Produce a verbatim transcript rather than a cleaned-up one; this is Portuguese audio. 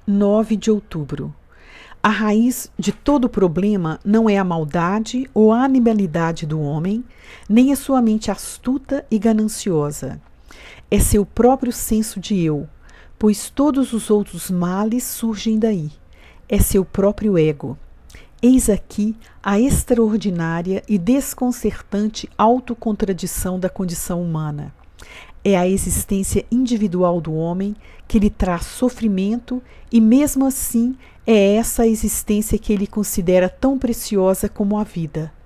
nove de outubro. A raiz de todo problema não é a maldade ou a animalidade do homem, nem a sua mente astuta e gananciosa. É seu próprio senso de eu, pois todos os outros males surgem daí. É seu próprio ego. Eis aqui a extraordinária e desconcertante autocontradição da condição humana. É a existência individual do homem que lhe traz sofrimento e, mesmo assim, é essa a existência que ele considera tão preciosa como a vida.